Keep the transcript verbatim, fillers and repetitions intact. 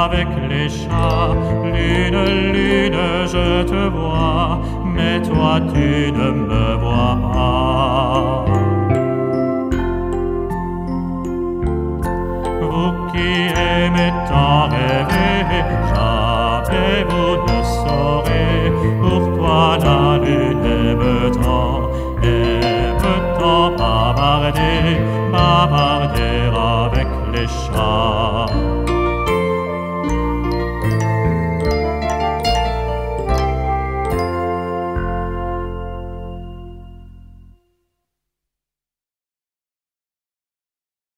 avec les chats. Lune, lune, je te vois, mais toi tu ne me vois pas. Vous qui aimez tant rêver, jamais vous ne saurez pourquoi la lune aime tant, aime tant bavarder, bavarder avec les chats.